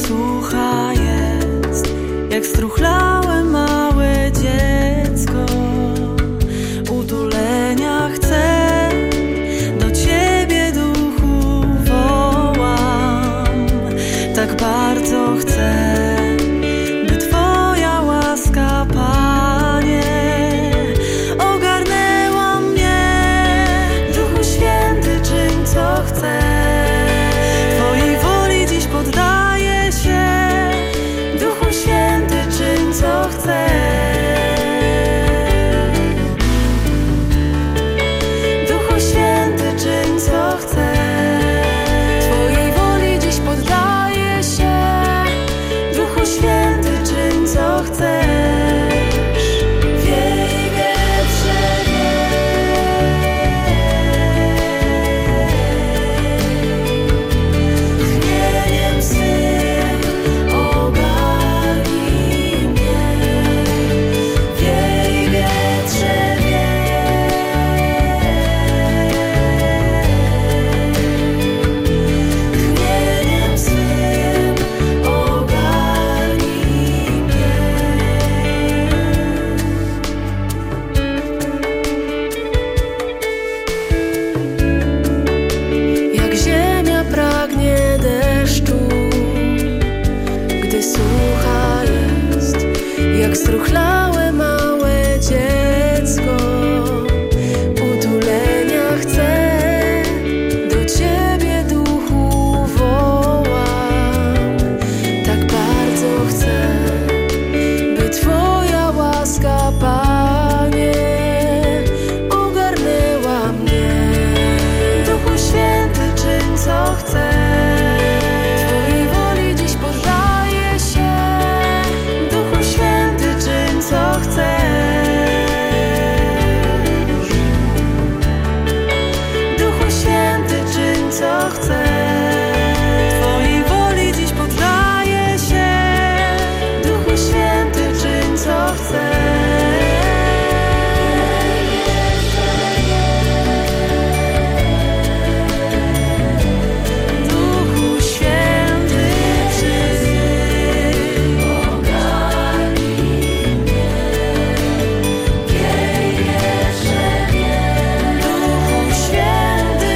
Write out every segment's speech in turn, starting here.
sucha jest, jak struchlałe małe dziecko. Utulenia chcę, do Ciebie duchu wołam. Tak bardzo chcę, by Twoja łaska, Panie, ogarnęła mnie. Duchu Święty, czyń co chcę. Twojej woli dziś poddaję się. Duchu Święty, czyń co chcę. Duchu Święty, czyń co chcę. Twojej woli dziś poddaję się. Duchu Święty, czyń co chcesz. Wiej, wietrze, chmieliem swym ogarnij mnie. Wiej, wietrze, chmieliem swym ogarnij mnie. Jak ziemia pragnie deszczu, gdy sucha jest, jak struchlałe małe dziecko. Utulenia chcę, do Ciebie duchu wołam. Tak bardzo chcę, by Twoja łaska, Panie, ogarnęła mnie. Duchu Święty, czyń co chcę. Twojej woli dziś poddaję się. Duchu Święty, czyń co chcesz. Duchu Święty, czyń co chcesz. Twojej woli dziś poddaję się. Duchu Święty, czyń co chcesz. Duchu Święty, przyjdź, ogarnij mnie. Wiej, wietrze, wiej. Duchu Święty,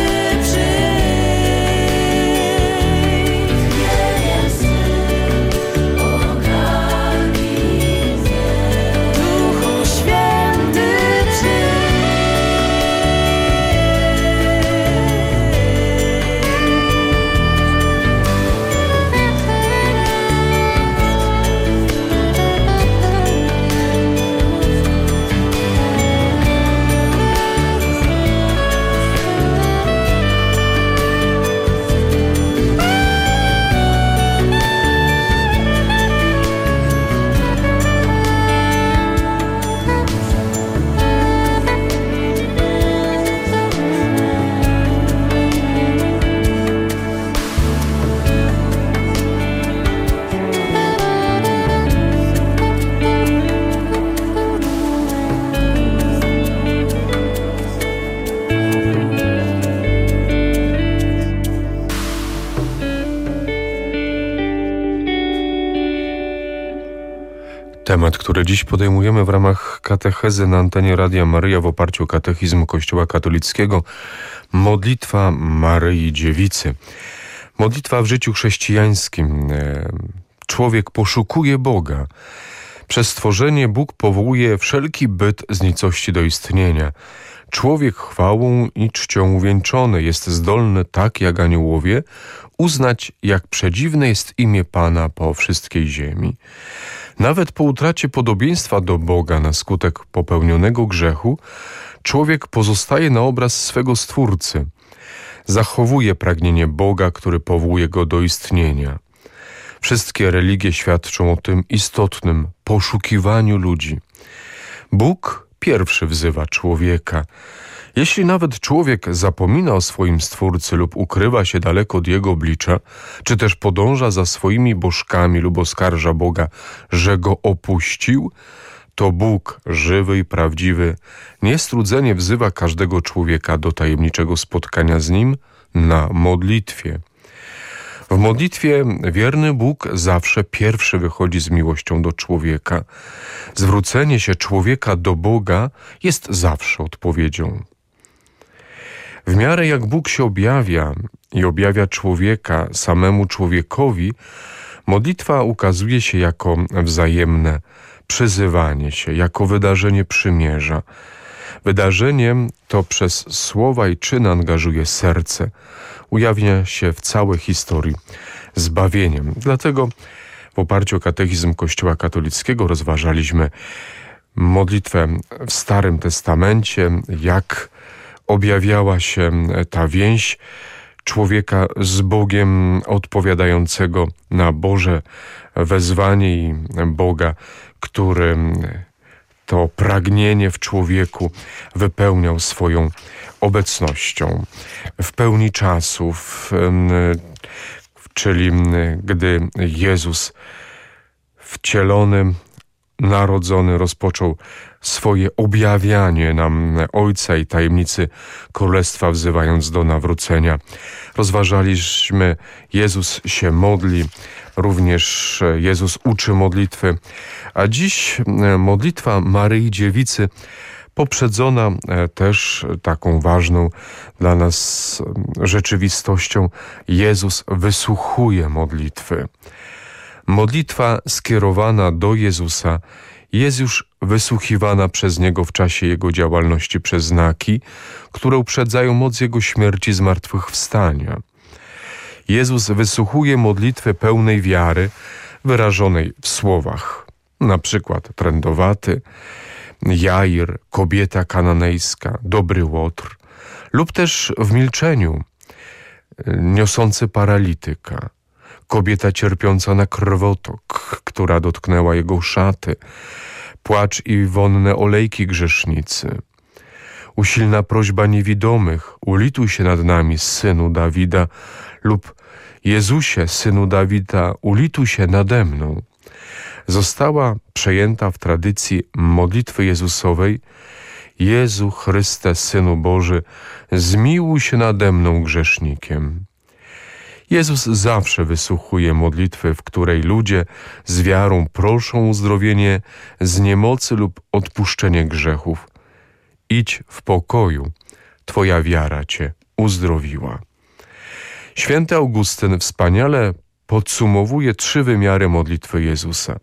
przyjdź, chmieliem swym ogarnij mnie. Duchu Święty, Temat, który dziś podejmujemy w ramach katechezy na antenie Radia Maryja w oparciu o katechizm Kościoła katolickiego. Modlitwa Maryi Dziewicy. Modlitwa w życiu chrześcijańskim. Człowiek poszukuje Boga. Przez stworzenie Bóg powołuje wszelki byt z nicości do istnienia. Człowiek chwałą i czcią uwieńczony jest zdolny, tak jak aniołowie, uznać, jak przedziwne jest imię Pana po wszystkiej ziemi. Nawet po utracie podobieństwa do Boga na skutek popełnionego grzechu, człowiek pozostaje na obraz swego Stwórcy. Zachowuje pragnienie Boga, który powołuje go do istnienia. Wszystkie religie świadczą o tym istotnym poszukiwaniu ludzi. Bóg pierwszy wzywa człowieka. Jeśli nawet człowiek zapomina o swoim Stwórcy lub ukrywa się daleko od Jego oblicza, czy też podąża za swoimi bożkami lub oskarża Boga, że go opuścił, to Bóg, żywy i prawdziwy, niestrudzenie wzywa każdego człowieka do tajemniczego spotkania z Nim na modlitwie. W modlitwie wierny Bóg zawsze pierwszy wychodzi z miłością do człowieka. Zwrócenie się człowieka do Boga jest zawsze odpowiedzią. W miarę jak Bóg się objawia i objawia człowieka samemu człowiekowi, modlitwa ukazuje się jako wzajemne przyzywanie się, jako wydarzenie przymierza. Wydarzenie to przez słowa i czyn angażuje serce, ujawnia się w całej historii zbawieniem. Dlatego w oparciu o katechizm Kościoła katolickiego rozważaliśmy modlitwę w Starym Testamencie, jak objawiała się ta więź człowieka z Bogiem odpowiadającego na Boże wezwanie i Boga, który to pragnienie w człowieku wypełniał swoją obecnością. W pełni czasów, czyli gdy Jezus wcielony, narodzony rozpoczął swoje objawianie nam Ojca i tajemnicy Królestwa, wzywając do nawrócenia. Rozważaliśmy, Jezus się modli, również Jezus uczy modlitwy, a dziś modlitwa Maryi Dziewicy, poprzedzona też taką ważną dla nas rzeczywistością. Jezus wysłuchuje modlitwy. Modlitwa skierowana do Jezusa jest już wysłuchiwana przez Niego w czasie Jego działalności przez znaki, które uprzedzają moc Jego śmierci i zmartwychwstania. Jezus wysłuchuje modlitwy pełnej wiary, wyrażonej w słowach, na przykład trędowaty, Jair, kobieta kananejska, dobry łotr, lub też w milczeniu, niosący paralityka, kobieta cierpiąca na krwotok, która dotknęła jego szaty, płacz i wonne olejki grzesznicy, usilna prośba niewidomych, ulituj się nad nami, Synu Dawida, lub Jezusie, Synu Dawida, ulituj się nade mną, została przejęta w tradycji modlitwy Jezusowej: Jezu Chryste, Synu Boży, zmiłuj się nade mną grzesznikiem. Jezus zawsze wysłuchuje modlitwy, w której ludzie z wiarą proszą o uzdrowienie z niemocy lub odpuszczenie grzechów. Idź w pokoju, Twoja wiara Cię uzdrowiła. Święty Augustyn wspaniale podsumowuje 3 wymiary modlitwy Jezusa.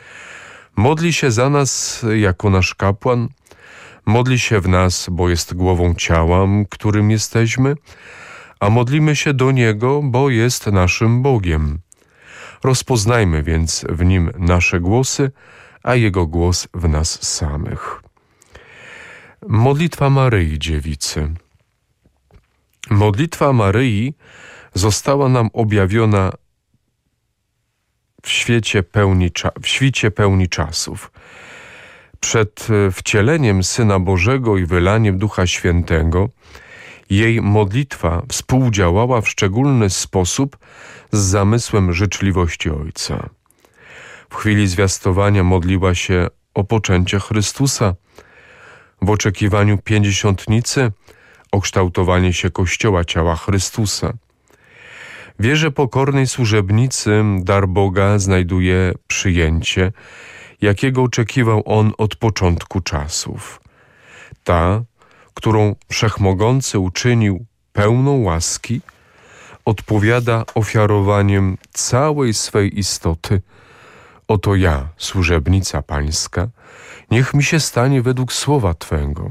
Modli się za nas jako nasz kapłan, modli się w nas, bo jest głową ciała, którym jesteśmy, a modlimy się do Niego, bo jest naszym Bogiem. Rozpoznajmy więc w Nim nasze głosy, a Jego głos w nas samych. Modlitwa Maryi Dziewicy. Modlitwa Maryi została nam objawiona w świcie pełni czasów. Przed wcieleniem Syna Bożego i wylaniem Ducha Świętego jej modlitwa współdziałała w szczególny sposób z zamysłem życzliwości Ojca. W chwili zwiastowania modliła się o poczęcie Chrystusa, w oczekiwaniu pięćdziesiątnicy o kształtowanie się Kościoła ciała Chrystusa. W wierze pokornej służebnicy dar Boga znajduje przyjęcie, jakiego oczekiwał On od początku czasów. Ta, którą Wszechmogący uczynił pełną łaski, odpowiada ofiarowaniem całej swej istoty. Oto ja, służebnica Pańska, niech mi się stanie według słowa Twego.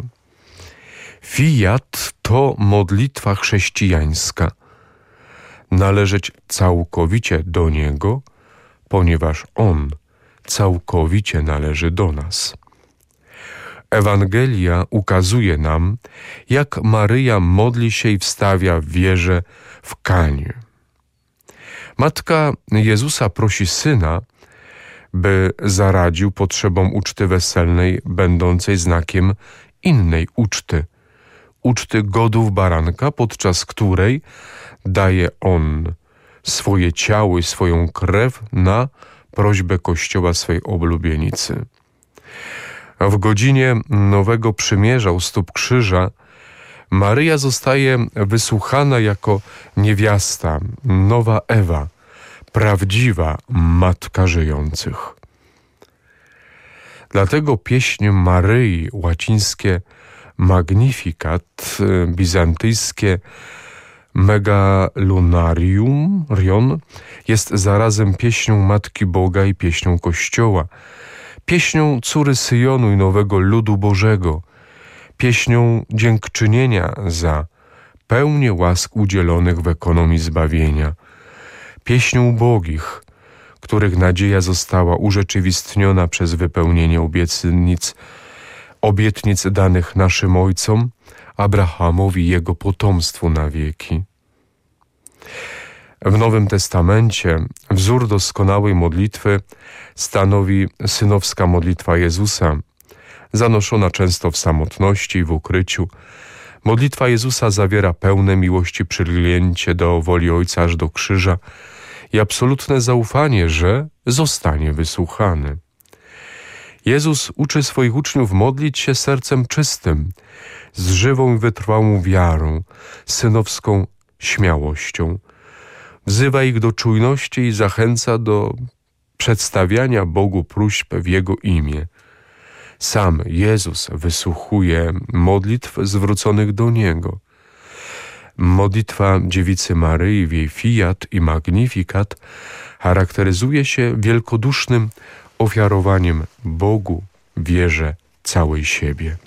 Fiat to modlitwa chrześcijańska. Należeć całkowicie do Niego, ponieważ On całkowicie należy do nas. Ewangelia ukazuje nam, jak Maryja modli się i wstawia w wierze w Kanie. Matka Jezusa prosi Syna, by zaradził potrzebom uczty weselnej, będącej znakiem innej uczty godów baranka, podczas której daje On swoje ciało i swoją krew na prośbę Kościoła swej oblubienicy. W godzinie Nowego Przymierza u stóp krzyża Maryja zostaje wysłuchana jako niewiasta, nowa Ewa, prawdziwa Matka żyjących. Dlatego pieśń Maryi, łacińskie Magnificat, bizantyjskie Megalunarium, jest zarazem pieśnią Matki Boga i pieśnią Kościoła, pieśnią córy Syjonu i nowego ludu Bożego, pieśnią dziękczynienia za pełnię łask udzielonych w ekonomii zbawienia, pieśnią ubogich, których nadzieja została urzeczywistniona przez wypełnienie obietnic danych naszym ojcom, Abrahamowi i jego potomstwu na wieki. W Nowym Testamencie wzór doskonałej modlitwy stanowi synowska modlitwa Jezusa, zanoszona często w samotności i w ukryciu. Modlitwa Jezusa zawiera pełne miłości przylgnięcie do woli Ojca aż do krzyża i absolutne zaufanie, że zostanie wysłuchany. Jezus uczy swoich uczniów modlić się sercem czystym, z żywą i wytrwałą wiarą, synowską śmiałością. Wzywa ich do czujności i zachęca do przedstawiania Bogu próśb w Jego imię. Sam Jezus wysłuchuje modlitw zwróconych do Niego. Modlitwa Dziewicy Maryi w jej Fiat i Magnificat charakteryzuje się wielkodusznym ofiarowaniem Bogu wierze całej siebie.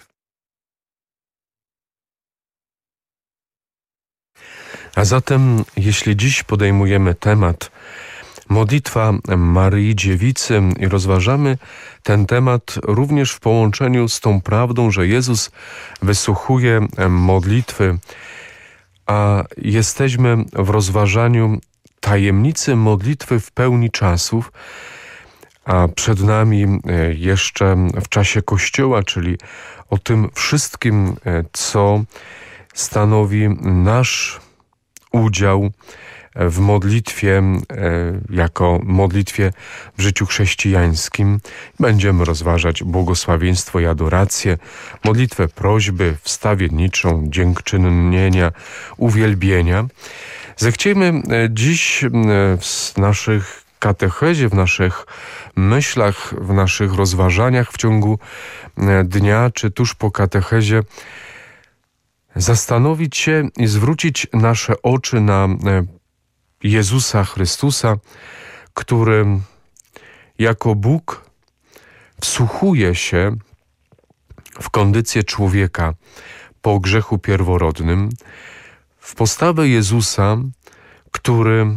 A zatem, jeśli dziś podejmujemy temat modlitwa Maryi Dziewicy i rozważamy ten temat również w połączeniu z tą prawdą, że Jezus wysłuchuje modlitwy, a jesteśmy w rozważaniu tajemnicy modlitwy w pełni czasów, a przed nami jeszcze w czasie Kościoła, czyli o tym wszystkim, co stanowi nasz udział w modlitwie, jako modlitwie w życiu chrześcijańskim. Będziemy rozważać błogosławieństwo i adorację, modlitwę prośby, wstawienniczą, dziękczynienia, uwielbienia. Zechciejmy dziś w naszych katechezie, w naszych myślach, w naszych rozważaniach w ciągu dnia, czy tuż po katechezie zastanowić się i zwrócić nasze oczy na Jezusa Chrystusa, który jako Bóg wsłuchuje się w kondycję człowieka po grzechu pierworodnym, w postawę Jezusa, który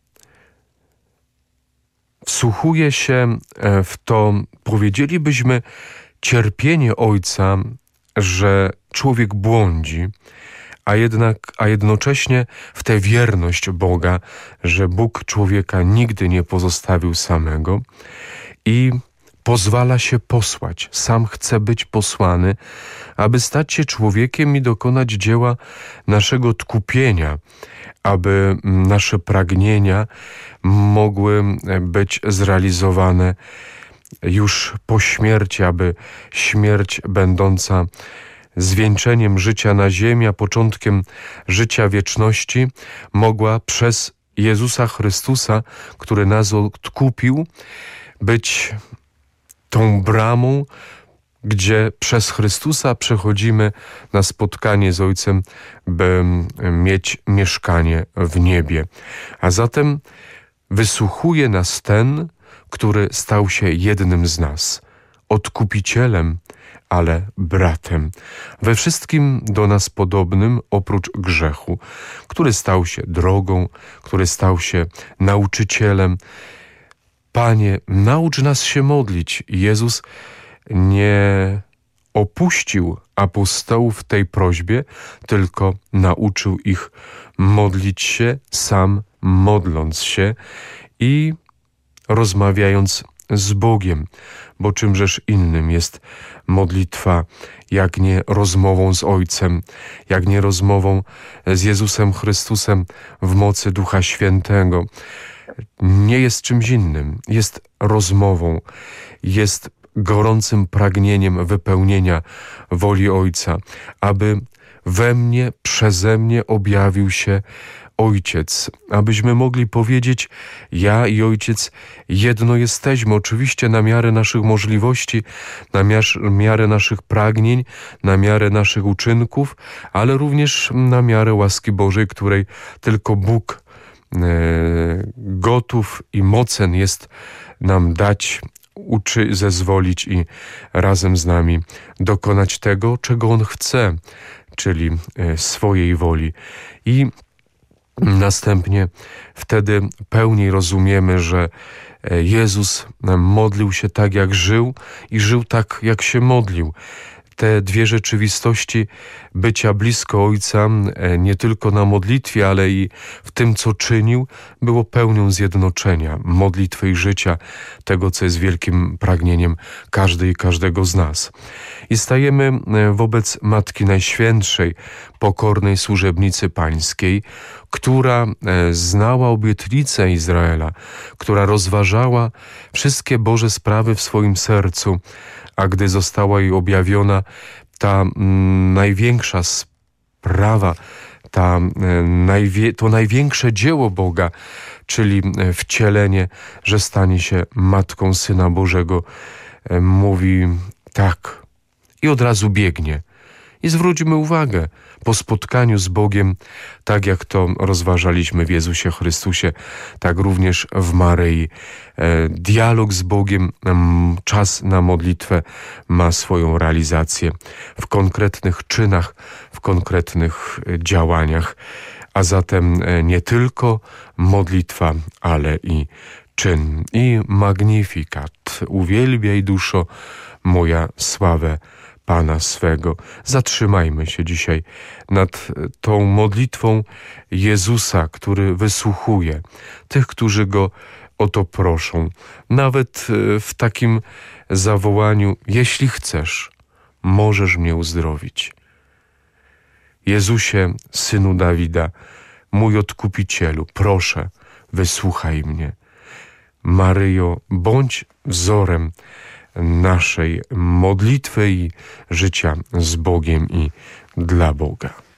wsłuchuje się w to, powiedzielibyśmy, cierpienie Ojca, że człowiek błądzi, a jednocześnie w tę wierność Boga, że Bóg człowieka nigdy nie pozostawił samego i pozwala się posłać. Sam chce być posłany, aby stać się człowiekiem i dokonać dzieła naszego odkupienia, aby nasze pragnienia mogły być zrealizowane już po śmierci, aby śmierć będąca zwieńczeniem życia na ziemi, a początkiem życia wieczności, mogła przez Jezusa Chrystusa, który nas odkupił, być tą bramą, gdzie przez Chrystusa przechodzimy na spotkanie z Ojcem, by mieć mieszkanie w niebie. A zatem wysłuchuje nas ten, który stał się jednym z nas, odkupicielem, ale bratem, we wszystkim do nas podobnym oprócz grzechu, który stał się drogą, który stał się nauczycielem. Panie, naucz nas się modlić. Jezus nie opuścił apostołów w tej prośbie, tylko nauczył ich modlić się, sam modląc się i rozmawiając z Bogiem, bo czymżeż innym jest modlitwa, jak nie rozmową z Ojcem, jak nie rozmową z Jezusem Chrystusem w mocy Ducha Świętego. Nie jest czymś innym, jest rozmową, jest gorącym pragnieniem wypełnienia woli Ojca, aby we mnie, przeze mnie objawił się Ojciec, abyśmy mogli powiedzieć: ja i Ojciec jedno jesteśmy, oczywiście na miarę naszych możliwości, na miarę naszych pragnień, na miarę naszych uczynków, ale również na miarę łaski Bożej, której tylko Bóg gotów i mocen jest nam dać, zezwolić i razem z nami dokonać tego, czego On chce, czyli swojej woli. I następnie wtedy pełniej rozumiemy, że Jezus modlił się tak, jak żył i żył tak, jak się modlił. Te dwie rzeczywistości bycia blisko Ojca, nie tylko na modlitwie, ale i w tym, co czynił, było pełnią zjednoczenia modlitwy i życia, tego, co jest wielkim pragnieniem każdej i każdego z nas. I stajemy wobec Matki Najświętszej, pokornej służebnicy Pańskiej, która znała obietnicę Izraela, która rozważała wszystkie Boże sprawy w swoim sercu, a gdy została jej objawiona ta największa sprawa, to największe dzieło Boga, czyli wcielenie, że stanie się Matką Syna Bożego, mówi tak i od razu biegnie. I zwróćmy uwagę, po spotkaniu z Bogiem, tak jak to rozważaliśmy w Jezusie Chrystusie, tak również w Maryi. Dialog z Bogiem, czas na modlitwę ma swoją realizację w konkretnych czynach, w konkretnych działaniach, a zatem nie tylko modlitwa, ale i czyn. I Magnificat. Uwielbiaj, duszo moja, sławę Pana swego. Zatrzymajmy się dzisiaj nad tą modlitwą Jezusa, który wysłuchuje tych, którzy Go o to proszą. Nawet w takim zawołaniu: jeśli chcesz, możesz mnie uzdrowić. Jezusie, Synu Dawida, mój Odkupicielu, proszę, wysłuchaj mnie. Maryjo, bądź wzorem naszej modlitwy i życia z Bogiem i dla Boga.